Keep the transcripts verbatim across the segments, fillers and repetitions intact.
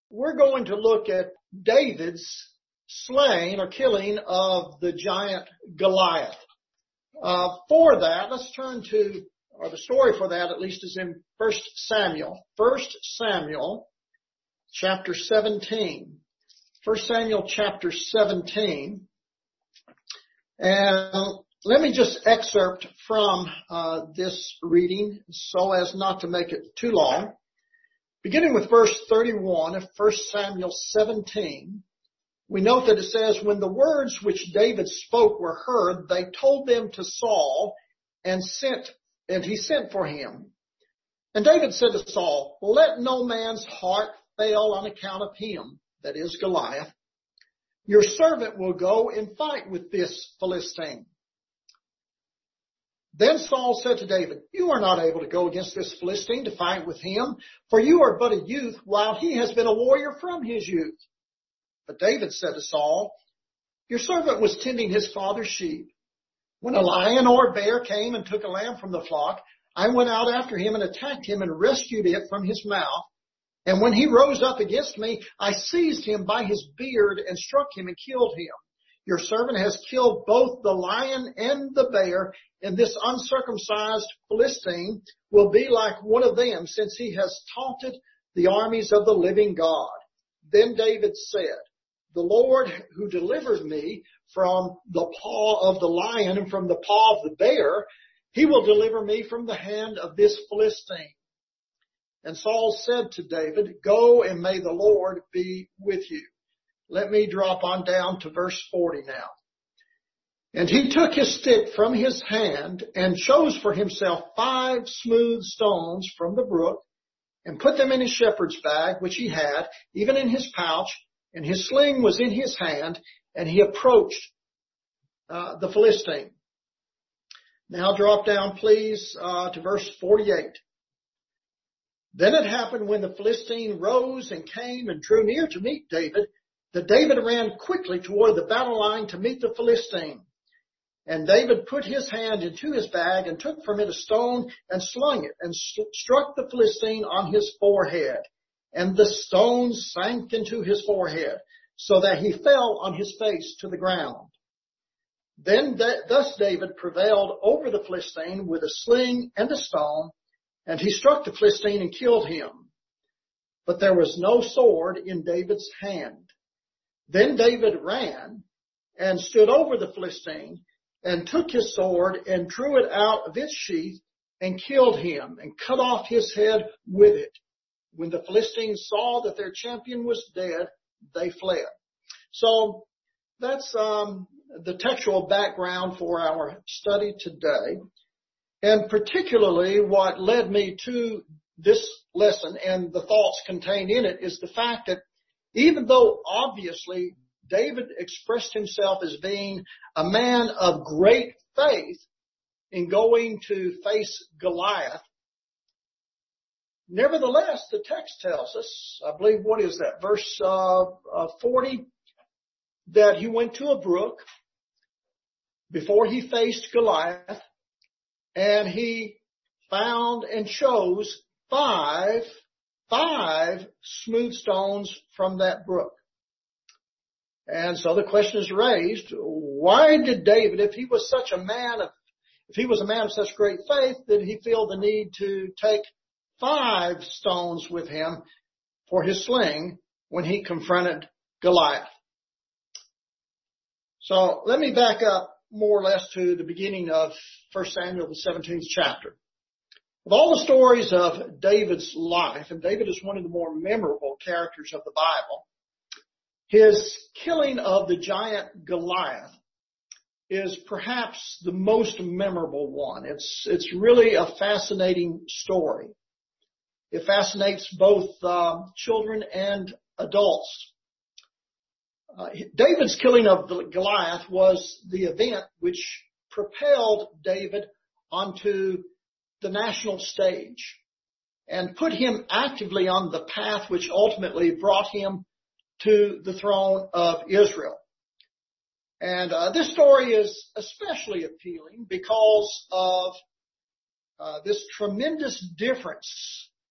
we're going to look at David's slaying or killing of the giant Goliath. Uh, for that, let's turn to, or the story for that at least is in First Samuel. First Samuel chapter seventeen. First Samuel chapter seventeen. And let me just excerpt from uh, this reading so as not to make it too long. Beginning with verse thirty-one of First Samuel seventeen, we note that it says, when the words which David spoke were heard, they told them to Saul, and sent, and he sent for him. And David said to Saul, let no man's heart fail on account of him, that is Goliath. Your servant will go and fight with this Philistine. Then Saul said to David, you are not able to go against this Philistine to fight with him, for you are but a youth, while he has been a warrior from his youth. But David said to Saul, your servant was tending his father's sheep. When a lion or a bear came and took a lamb from the flock, I went out after him and attacked him and rescued it from his mouth. And when he rose up against me, I seized him by his beard and struck him and killed him. Your servant has killed both the lion and the bear, and this uncircumcised Philistine will be like one of them, since he has taunted the armies of the living God. Then David said, the Lord who delivered me from the paw of the lion and from the paw of the bear, he will deliver me from the hand of this Philistine. And Saul said to David, go and may the Lord be with you. Let me drop on down to verse forty now. And he took his stick from his hand and chose for himself five smooth stones from the brook and put them in his shepherd's bag, which he had, even in his pouch, and his sling was in his hand, and he approached uh, the Philistine. Now drop down, please, uh, to verse forty-eight. Then it happened when the Philistine rose and came and drew near to meet David, that David ran quickly toward the battle line to meet the Philistine. And David put his hand into his bag and took from it a stone and slung it and st- struck the Philistine on his forehead. And the stone sank into his forehead so that he fell on his face to the ground. Then da- thus David prevailed over the Philistine with a sling and a stone, and he struck the Philistine and killed him. But there was no sword in David's hand. Then David ran and stood over the Philistine and took his sword and drew it out of its sheath and killed him and cut off his head with it. When the Philistines saw that their champion was dead, they fled. So that's um, the textual background for our study today. And particularly what led me to this lesson and the thoughts contained in it is the fact that even though obviously David expressed himself as being a man of great faith in going to face Goliath, nevertheless, the text tells us, I believe, what is that, verse uh, uh, forty, that he went to a brook before he faced Goliath, and he found and chose five, five smooth stones from that brook. And so the question is raised, why did David, if he was such a man of, if he was a man of such great faith, did he feel the need to take five stones with him for his sling when he confronted Goliath? So let me back up more or less to the beginning of First Samuel, the seventeenth chapter. Of all the stories of David's life, and David is one of the more memorable characters of the Bible, his killing of the giant Goliath is perhaps the most memorable one. It's, it's really a fascinating story. It fascinates both uh, children and adults. Uh, David's killing of the Goliath was the event which propelled David onto the national stage and put him actively on the path which ultimately brought him to the throne of Israel. And uh, this story is especially appealing because of uh, this tremendous difference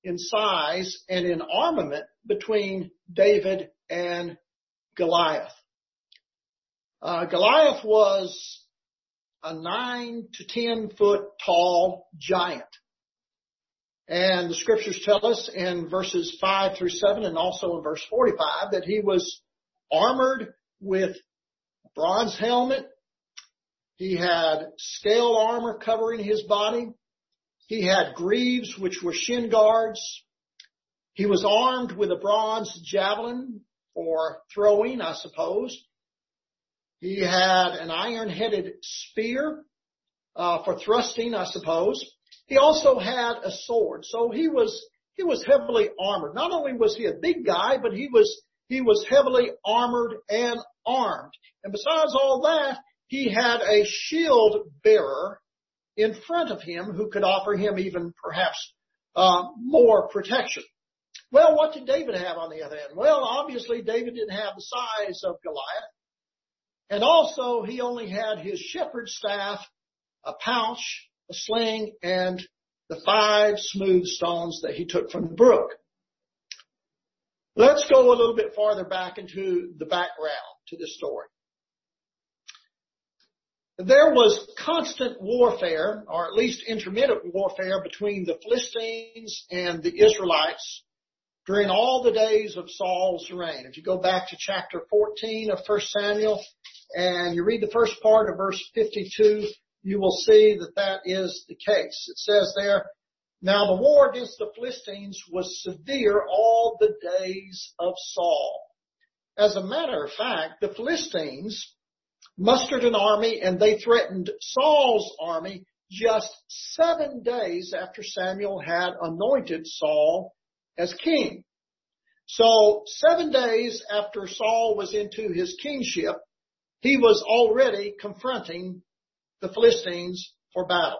in size and in armament between David and Goliath. Uh, Goliath was a nine to ten foot tall giant. And the scriptures tell us in verses five through seven and also in verse forty-five that he was armored with a bronze helmet. He had scale armor covering his body. He had greaves, which were shin guards. He was armed with a bronze javelin for throwing, I suppose. He had an iron-headed spear uh, for thrusting, I suppose. He also had a sword. So he was he was heavily armored. Not only was he a big guy, but he was he was heavily armored and armed. And besides all that, he had a shield bearer in front of him who could offer him even perhaps uh, more protection. Well, what did David have on the other end? Well, obviously David didn't have the size of Goliath. And also he only had his shepherd's staff, a pouch, a sling, and the five smooth stones that he took from the brook. Let's go a little bit farther back into the background to this story. There was constant warfare, or at least intermittent warfare, between the Philistines and the Israelites during all the days of Saul's reign. If you go back to chapter fourteen of First Samuel and you read the first part of verse fifty-two, you will see that that is the case. It says there, "Now the war against the Philistines was severe all the days of Saul." As a matter of fact, the Philistines mustered an army and they threatened Saul's army just seven days after Samuel had anointed Saul as king. So seven days after Saul was into his kingship, he was already confronting the Philistines for battle.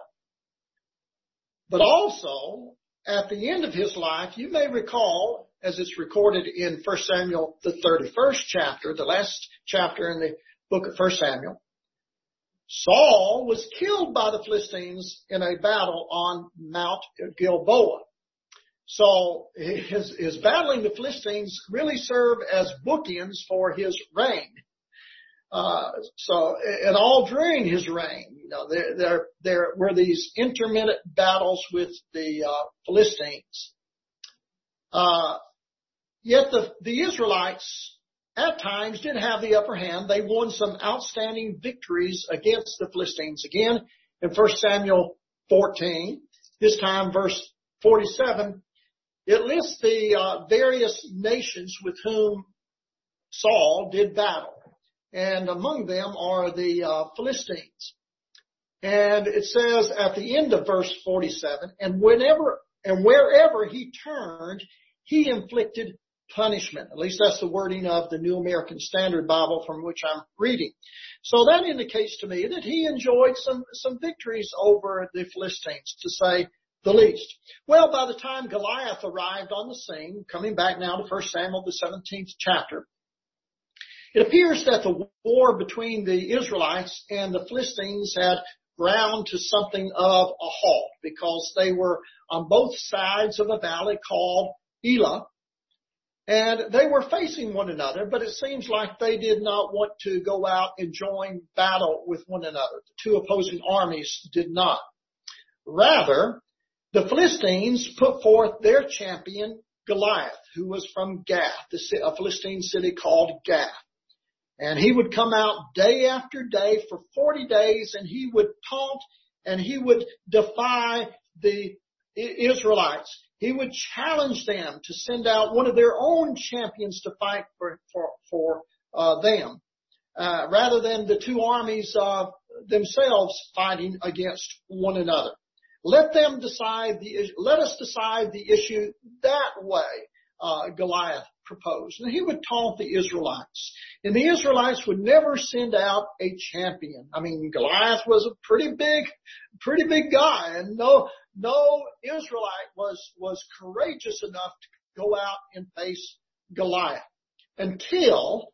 But also, at the end of his life, you may recall, as it's recorded in First Samuel, the thirty-first chapter, the last chapter in the book of First Samuel, Saul was killed by the Philistines in a battle on Mount Gilboa. So his, his battling the Philistines really served as bookends for his reign. Uh, so, and all during his reign, you know, there, there, there were these intermittent battles with the, uh, Philistines. Uh, yet the, the Israelites at times did have the upper hand. They won some outstanding victories against the Philistines. Again, in First Samuel fourteen, this time verse forty-seven, it lists the, uh, various nations with whom Saul did battle. And among them are the uh, Philistines. And it says at the end of verse forty-seven, and whenever and wherever he turned, he inflicted punishment. At least that's the wording of the New American Standard Bible from which I'm reading. So that indicates to me that he enjoyed some, some victories over the Philistines, to say the least. Well, by the time Goliath arrived on the scene, coming back now to First Samuel, the seventeenth chapter, it appears that the war between the Israelites and the Philistines had ground to something of a halt, because they were on both sides of a valley called Elah, and they were facing one another, but it seems like they did not want to go out and join battle with one another. The two opposing armies did not. Rather, the Philistines put forth their champion Goliath, who was from Gath, a Philistine city called Gath. And he would come out day after day for forty days, and he would taunt and he would defy the Israelites. He would challenge them to send out one of their own champions to fight for, for, for uh, them, uh, rather than the two armies uh, themselves fighting against one another. Let them decide the, let us decide the issue that way, uh, Goliath proposed. And he would taunt the Israelites. And the Israelites would never send out a champion. I mean, Goliath was a pretty big, pretty big guy, and no, no Israelite was, was courageous enough to go out and face Goliath until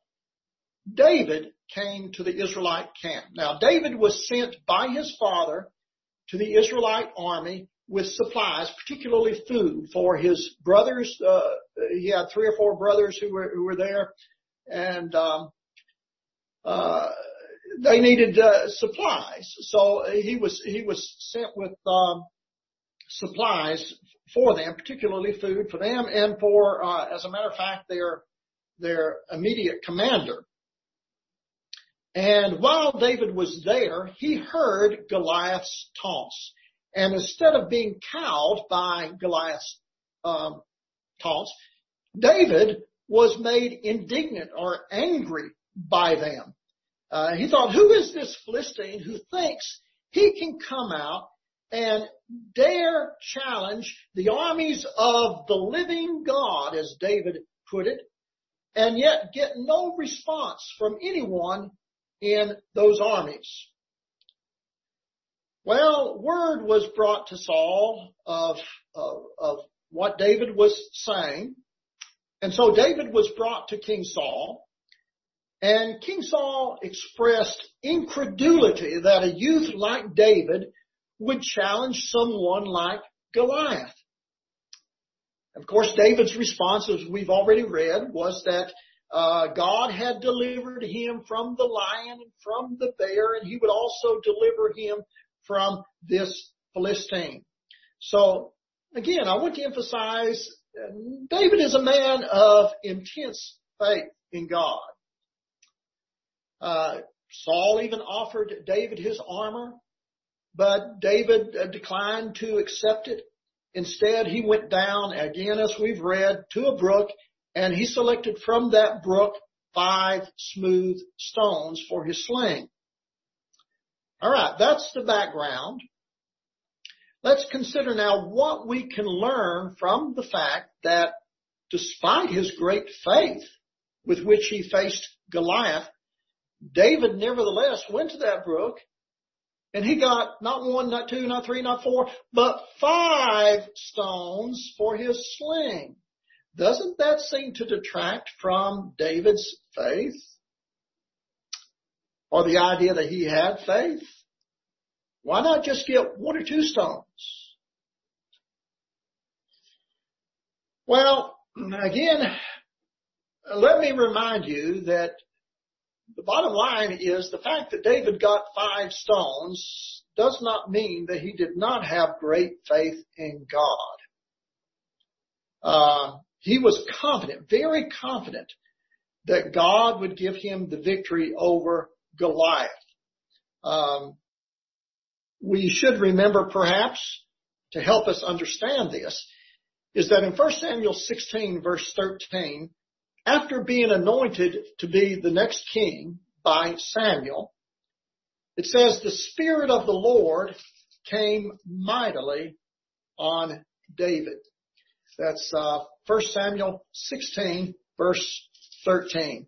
David came to the Israelite camp. Now, David was sent by his father to the Israelite army with supplies, particularly food for his brothers. Uh, he had three or four brothers who were, who were there, and, um, uh, they needed, uh, supplies. So he was, he was sent with, um, supplies for them, particularly food for them and for, uh, as a matter of fact, their, their immediate commander. And while David was there, he heard Goliath's taunts. And instead of being cowed by Goliath's um, taunts, David was made indignant or angry by them. Uh, he thought, who is this Philistine who thinks he can come out and dare challenge the armies of the living God, as David put it, and yet get no response from anyone in those armies? Well, word was brought to Saul of, of, of what David was saying. And so David was brought to King Saul. And King Saul expressed incredulity that a youth like David would challenge someone like Goliath. Of course, David's response, as we've already read, was that uh, God had delivered him from the lion and from the bear, and he would also deliver him from this Philistine. So, again, I want to emphasize uh, David is a man of intense faith in God. Uh, Saul even offered David his armor, but David uh, declined to accept it. Instead, he went down, again, as we've read, to a brook, and he selected from that brook five smooth stones for his sling. All right, that's the background. Let's consider now what we can learn from the fact that despite his great faith with which he faced Goliath, David nevertheless went to that brook, and he got not one, not two, not three, not four, but five stones for his sling. Doesn't that seem to detract from David's faith? Or the idea that he had faith? Why not just get one or two stones? Well, again, let me remind you that the bottom line is the fact that David got five stones does not mean that he did not have great faith in God. Uh, he was confident, very confident, that God would give him the victory over Goliath. Um, we should remember, perhaps, to help us understand this, is that in First Samuel sixteen, verse thirteen, after being anointed to be the next king by Samuel, it says, the Spirit of the Lord came mightily on David. That's uh, First Samuel sixteen, verse thirteen.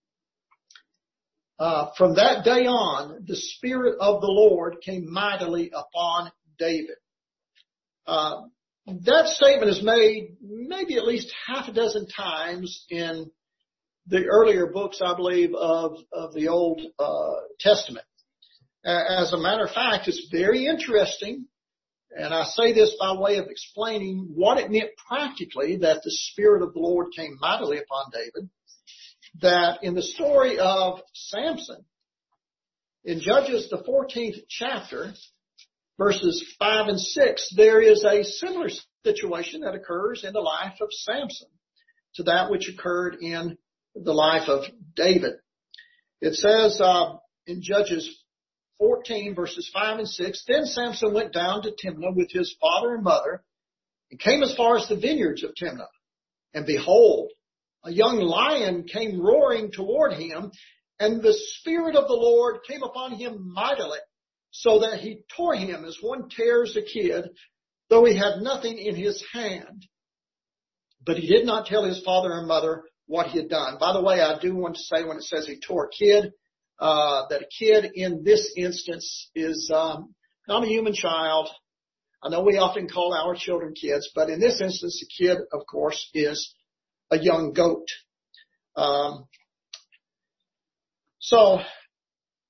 Uh, from that day on, the Spirit of the Lord came mightily upon David. Uh, that statement is made maybe at least half a dozen times in the earlier books, I believe, of, of the Old uh, Testament. As a matter of fact, it's very interesting, and I say this by way of explaining what it meant practically that the Spirit of the Lord came mightily upon David, that in the story of Samson, in Judges, the fourteenth chapter, verses five and six, there is a similar situation that occurs in the life of Samson to that which occurred in the life of David. It says uh, in Judges fourteen, verses five and six, then Samson went down to Timnah with his father and mother and came as far as the vineyards of Timnah. And behold, a young lion came roaring toward him, and the Spirit of the Lord came upon him mightily, so that he tore him as one tears a kid, though he had nothing in his hand. But he did not tell his father and mother what he had done. By the way, I do want to say when it says he tore a kid, uh, that a kid in this instance is um, not a human child. I know we often call our children kids, but in this instance, a kid, of course, is a young goat. Um, so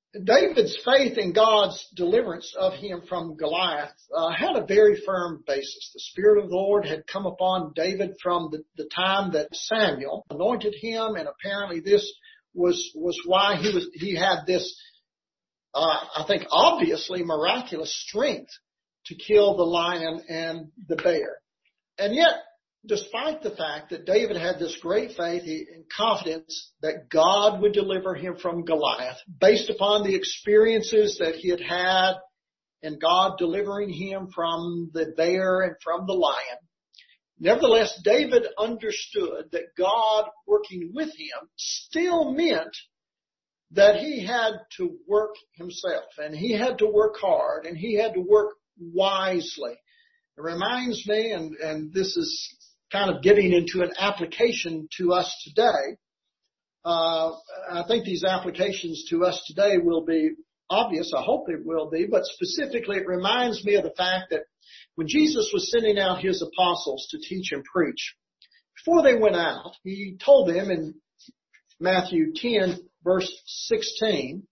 David's faith in God's deliverance of him from Goliath uh, had a very firm basis. The Spirit of the Lord had come upon David from the, the time that Samuel anointed him, and apparently this was was why he was he had this, uh, I think, obviously miraculous strength to kill the lion and the bear. And yet, despite the fact that David had this great faith and confidence that God would deliver him from Goliath, based upon the experiences that he had had in God delivering him from the bear and from the lion, nevertheless, David understood that God working with him still meant that he had to work himself, and he had to work hard, and he had to work wisely. It reminds me, and, and this is kind of getting into an application to us today. Uh, I think these applications to us today will be obvious. I hope it will be, but specifically it reminds me of the fact that when Jesus was sending out his apostles to teach and preach, before they went out, he told them in Matthew ten, verse sixteen,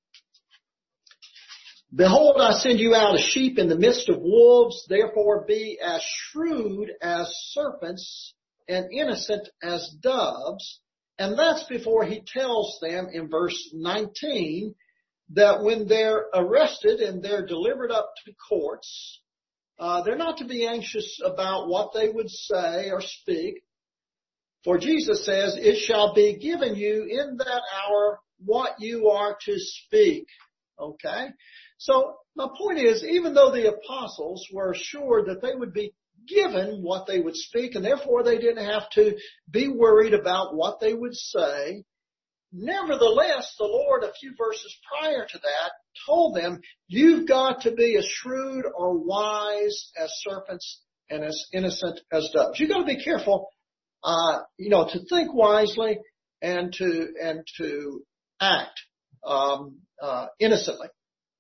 "Behold, I send you out as sheep in the midst of wolves, therefore be as shrewd as serpents and innocent as doves." And that's before he tells them in verse nineteen that when they're arrested and they're delivered up to courts, uh, they're not to be anxious about what they would say or speak. For Jesus says, "It shall be given you in that hour what you are to speak." Okay? So my point is, even though the apostles were assured that they would be given what they would speak, and therefore they didn't have to be worried about what they would say, nevertheless, the Lord, a few verses prior to that, told them, you've got to be as shrewd or wise as serpents and as innocent as doves. You've got to be careful, uh, you know, to think wisely and to, and to act, um, uh, innocently.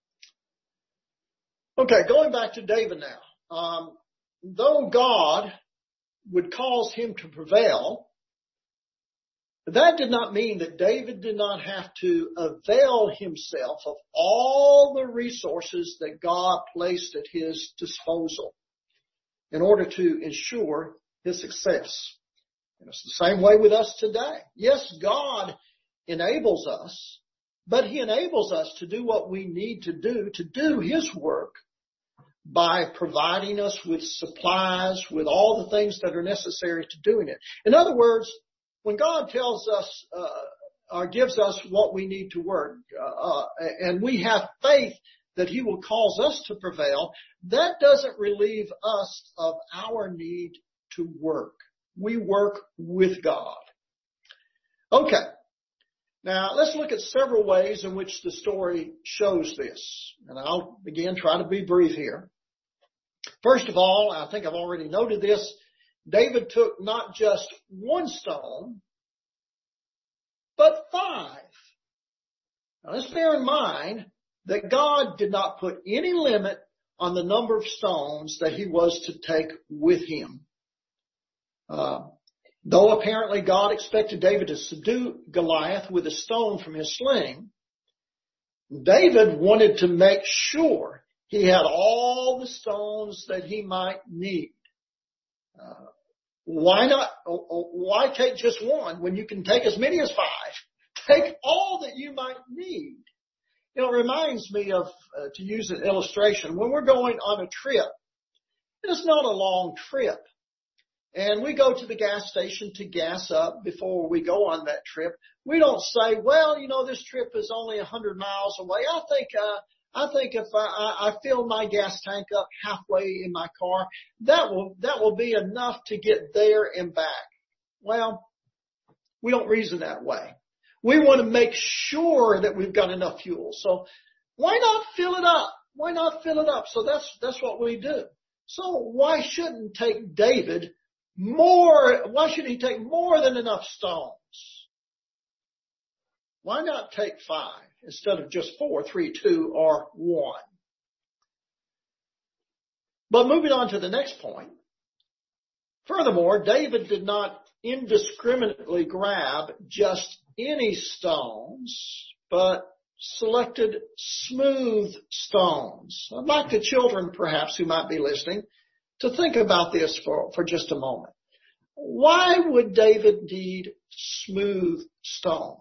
Okay, going back to David now. Um, though God would cause him to prevail, that did not mean that David did not have to avail himself of all the resources that God placed at his disposal in order to ensure his success. And it's the same way with us today. Yes, God enables us, but he enables us to do what we need to do to do his work by providing us with supplies, with all the things that are necessary to doing it. In other words, when God tells us uh, or gives us what we need to work, uh, and we have faith that he will cause us to prevail, that doesn't relieve us of our need to work. We work with God. Okay. Now, let's look at several ways in which the story shows this. And I'll, again, try to be brief here. First of all, I think I've already noted this, David took not just one stone, but five. Now, let's bear in mind that God did not put any limit on the number of stones that he was to take with him. Uh, though apparently God expected David to subdue Goliath with a stone from his sling, David wanted to make sure he had all the stones that he might need. Uh, why not, why take just one when you can take as many as five? Take all that you might need. You know, it reminds me of, uh, to use an illustration, when we're going on a trip, it's not a long trip. And we go to the gas station to gas up before we go on that trip. We don't say, well, you know, this trip is only a hundred miles away. I think, uh, I think if I, I fill my gas tank up halfway in my car, that will, that will be enough to get there and back. Well, we don't reason that way. We want to make sure that we've got enough fuel. So why not fill it up? Why not fill it up? So that's, that's what we do. So why shouldn't take David more, why should he take more than enough stones? Why not take five instead of just four, three, two, or one? But moving on to the next point. Furthermore, David did not indiscriminately grab just any stones, but selected smooth stones. I'd like the children, perhaps, who might be listening, to think about this for, for just a moment. Why would David need smooth stones?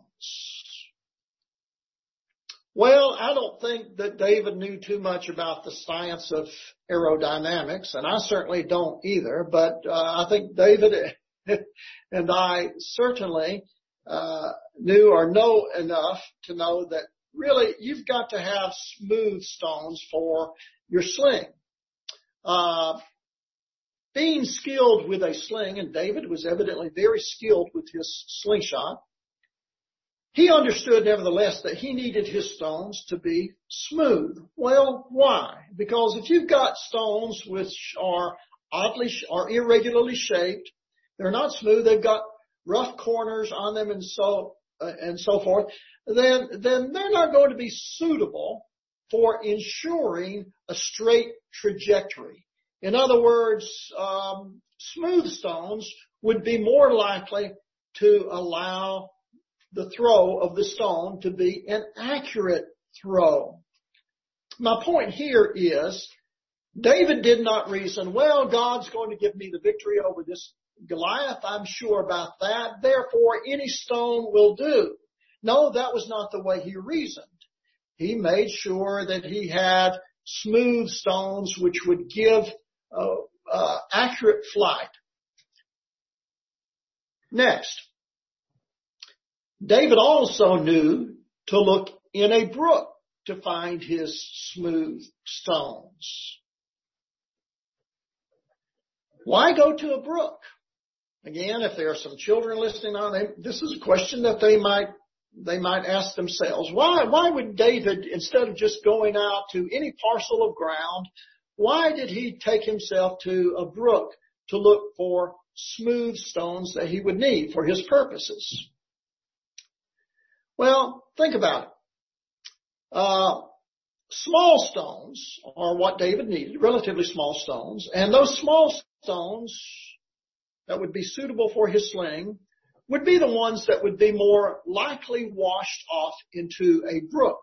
Well, I don't think that David knew too much about the science of aerodynamics, and I certainly don't either, but uh, I think David and I certainly uh, knew or know enough to know that really you've got to have smooth stones for your sling. Uh, being skilled with a sling, and David was evidently very skilled with his slingshot, he understood, nevertheless, that he needed his stones to be smooth. Well, why? Because if you've got stones which are oddly or irregularly shaped, they're not smooth, they've got rough corners on them and so uh, and so forth, then then they're not going to be suitable for ensuring a straight trajectory. In other words, um, smooth stones would be more likely to allow the throw of the stone to be an accurate throw. My point here is, David did not reason, well, God's going to give me the victory over this Goliath. I'm sure about that. Therefore, any stone will do. No, that was not the way he reasoned. He made sure that he had smooth stones which would give uh, uh, accurate flight. Next, David also knew to look in a brook to find his smooth stones. Why go to a brook? Again, if there are some children listening on, they, this is a question that they might they might ask themselves. Why why would David, instead of just going out to any parcel of ground, why did he take himself to a brook to look for smooth stones that he would need for his purposes? Well, think about it. Uh, small stones are what David needed, relatively small stones, and those small stones that would be suitable for his sling would be the ones that would be more likely washed off into a brook.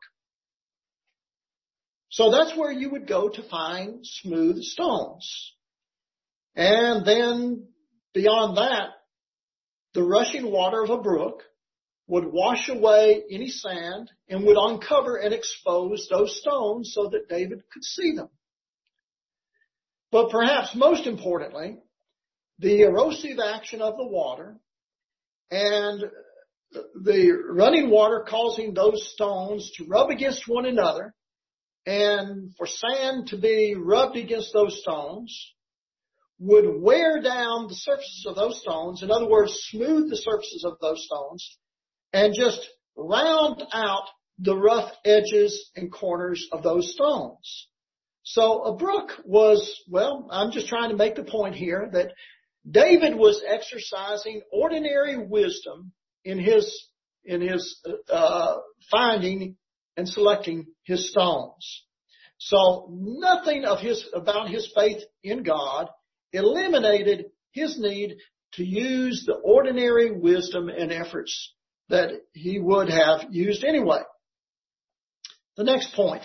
So that's where you would go to find smooth stones. And then beyond that, the rushing water of a brook would wash away any sand and would uncover and expose those stones so that David could see them. But perhaps most importantly, the erosive action of the water and the running water causing those stones to rub against one another and for sand to be rubbed against those stones would wear down the surfaces of those stones. In other words, smooth the surfaces of those stones and just round out the rough edges and corners of those stones. So a brook was, well, I'm just trying to make the point here that David was exercising ordinary wisdom in his, in his, uh, finding and selecting his stones. So nothing of his, about his faith in God eliminated his need to use the ordinary wisdom and efforts that he would have used anyway. The next point.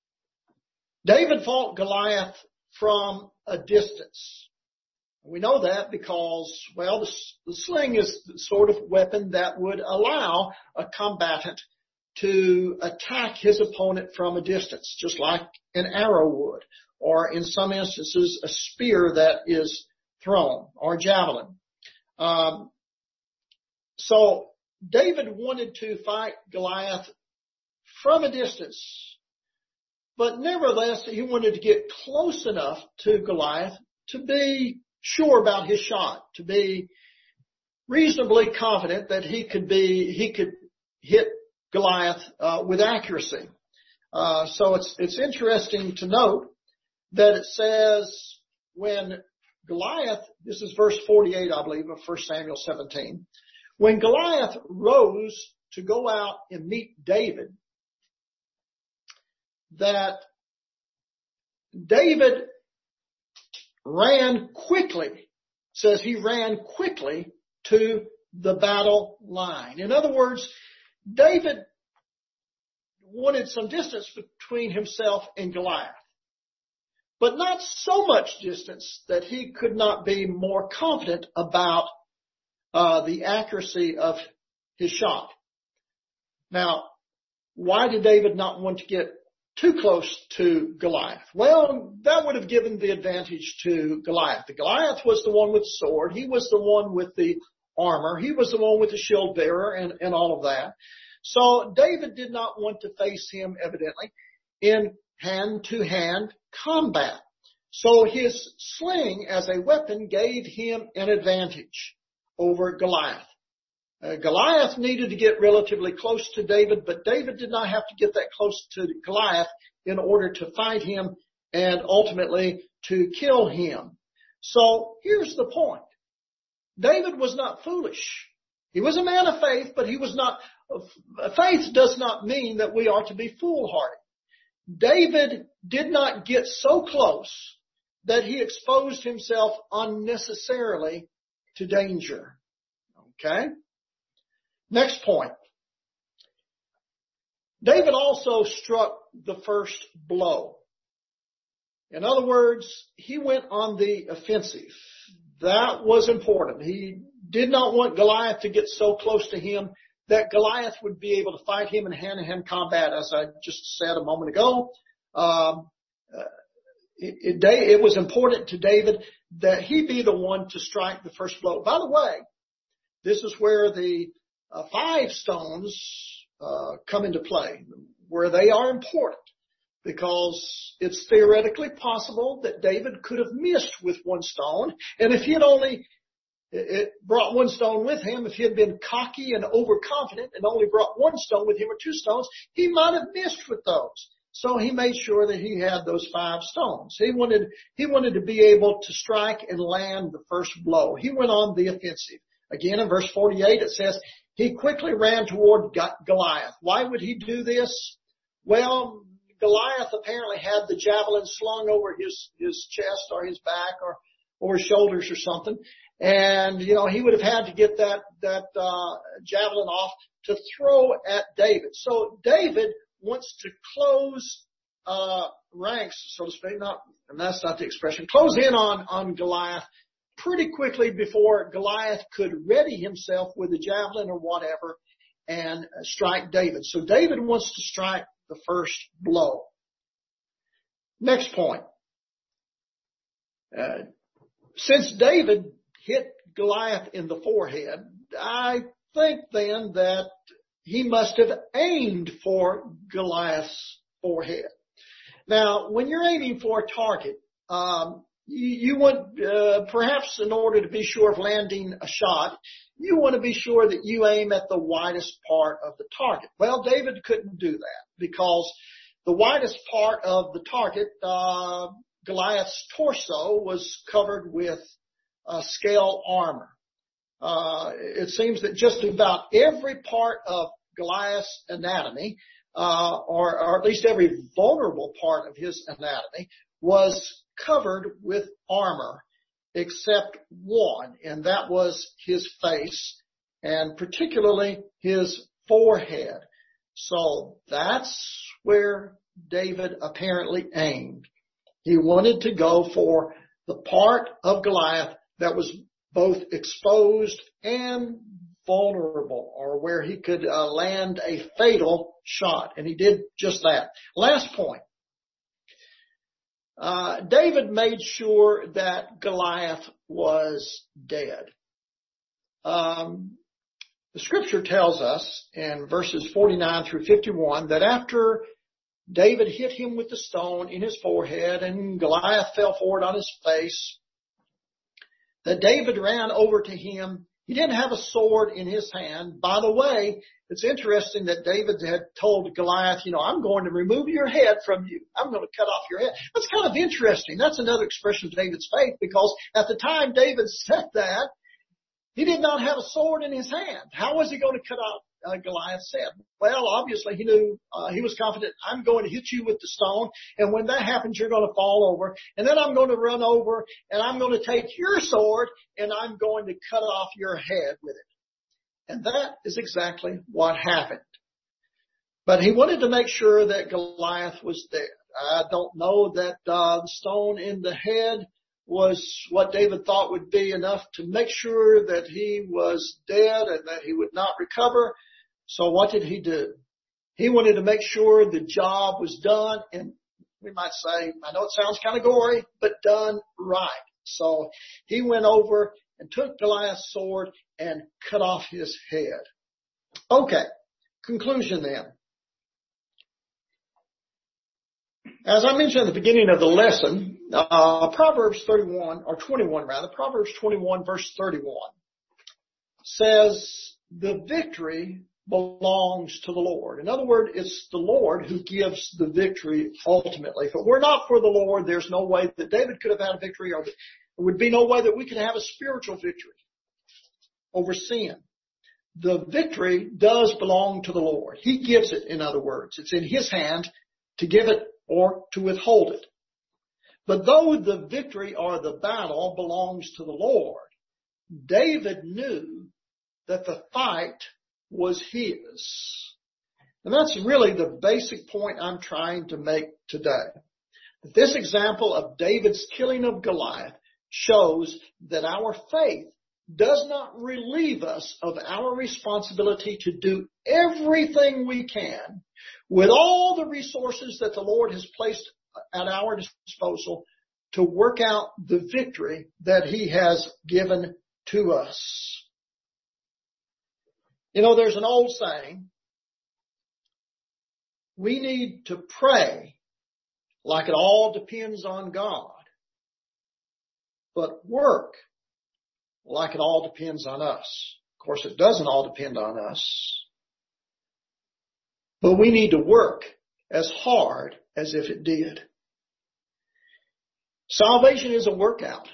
David fought Goliath from a distance. We know that because, well, the, the sling is the sort of weapon that would allow a combatant to attack his opponent from a distance, just like an arrow would, or in some instances, a spear that is thrown, or javelin. Um, so David wanted to fight Goliath from a distance, but nevertheless, he wanted to get close enough to Goliath to be sure about his shot, to be reasonably confident that he could be, he could hit Goliath uh, with accuracy. Uh, so it's, it's interesting to note that it says when Goliath, this is verse forty-eight, I believe, of First Samuel seventeen, when Goliath rose to go out and meet David, that David ran quickly, says he ran quickly to the battle line. In other words, David wanted some distance between himself and Goliath, but not so much distance that he could not be more confident about uh, the accuracy of his shot. Now, why did David not want to get too close to Goliath? Well, that would have given the advantage to Goliath. The Goliath was the one with the sword. He was the one with the armor. He was the one with the shield bearer and, and all of that. So David did not want to face him, evidently, in hand-to-hand combat. So his sling as a weapon gave him an advantage over Goliath. Uh, Goliath needed to get relatively close to David, but David did not have to get that close to Goliath in order to fight him and ultimately to kill him. So here's the point. David was not foolish. He was a man of faith, but he was not, faith does not mean that we are to be foolhardy. David did not get so close that he exposed himself unnecessarily to danger. Okay? Next point. David also struck the first blow. In other words, he went on the offensive. That was important. He did not want Goliath to get so close to him that Goliath would be able to fight him in hand-to-hand combat, as I just said a moment ago. Um, uh, it, it, it was important to David that he be the one to strike the first blow. By the way, this is where the uh, five stones uh, come into play, where they are important, because it's theoretically possible that David could have missed with one stone, and if he had only it brought one stone with him, if he had been cocky and overconfident and only brought one stone with him or two stones, he might have missed with those. So he made sure that he had those five stones. He wanted, he wanted to be able to strike and land the first blow. He went on the offensive. Again, in verse forty-eight, it says, he quickly ran toward Goliath. Why would he do this? Well, Goliath apparently had the javelin slung over his, his chest or his back or over his shoulders or something. And, you know, he would have had to get that, that, uh, javelin off to throw at David. So David wants to close, uh, ranks, so to speak, not, and that's not the expression, close in on, on Goliath pretty quickly before Goliath could ready himself with a javelin or whatever and strike David. So David wants to strike the first blow. Next point. Uh, since David hit Goliath in the forehead, I think then that he must have aimed for Goliath's forehead. Now, when you're aiming for a target, um, you, you want, uh, perhaps in order to be sure of landing a shot, you want to be sure that you aim at the widest part of the target. Well, David couldn't do that because the widest part of the target, uh, Goliath's torso was covered with uh, scale armor. Uh, it seems that just about every part of Goliath's anatomy, uh, or, or at least every vulnerable part of his anatomy, was covered with armor, except one, and that was his face, and particularly his forehead. So that's where David apparently aimed. He wanted to go for the part of Goliath that was both exposed and vulnerable, or where he could uh, land a fatal shot. And he did just that. Last point. Uh, David made sure that Goliath was dead. Um, the scripture tells us in verses forty-nine through fifty-one that after David hit him with the stone in his forehead and Goliath fell forward on his face, that David ran over to him. He didn't have a sword in his hand. By the way, it's interesting that David had told Goliath, you know, I'm going to remove your head from you. I'm going to cut off your head. That's kind of interesting. That's another expression of David's faith, because at the time David said that, he did not have a sword in his hand. How was he going to cut off uh, Goliath's head? Well, obviously he knew, uh, he was confident, I'm going to hit you with the stone, and when that happens, you're going to fall over, and then I'm going to run over, and I'm going to take your sword, and I'm going to cut off your head with it. And that is exactly what happened. But he wanted to make sure that Goliath was dead. I don't know that uh, the stone in the head was what David thought would be enough to make sure that he was dead and that he would not recover. So what did he do? He wanted to make sure the job was done, and we might say, I know it sounds kind of gory, but done right. So he went over and took Goliath's sword and cut off his head. Okay, conclusion then. As I mentioned at the beginning of the lesson, uh, Proverbs thirty-one, or twenty-one rather, Proverbs twenty-one verse thirty-one says, the victory belongs to the Lord. In other words, it's the Lord who gives the victory ultimately. If it were not for the Lord, there's no way that David could have had a victory, or there would be no way that we could have a spiritual victory over sin. The victory does belong to the Lord. He gives it, in other words. It's in His hand to give it or to withhold it. But though the victory or the battle belongs to the Lord, David knew that the fight was his. And that's really the basic point I'm trying to make today. This example of David's killing of Goliath shows that our faith does not relieve us of our responsibility to do everything we can with all the resources that the Lord has placed at our disposal to work out the victory that He has given to us. You know, there's an old saying, we need to pray like it all depends on God, but work like it all depends on us. Of course, it doesn't all depend on us, but we need to work as hard as if it did. Salvation is a workout.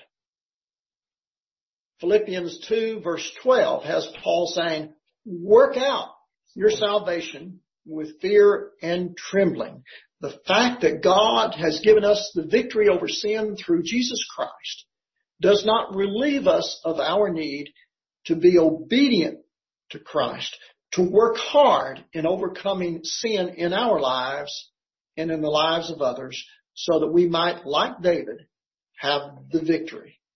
Philippians two verse twelve has Paul saying, work out your salvation with fear and trembling. The fact that God has given us the victory over sin through Jesus Christ does not relieve us of our need to be obedient to Christ, to work hard in overcoming sin in our lives and in the lives of others, so that we might, like David, have the victory.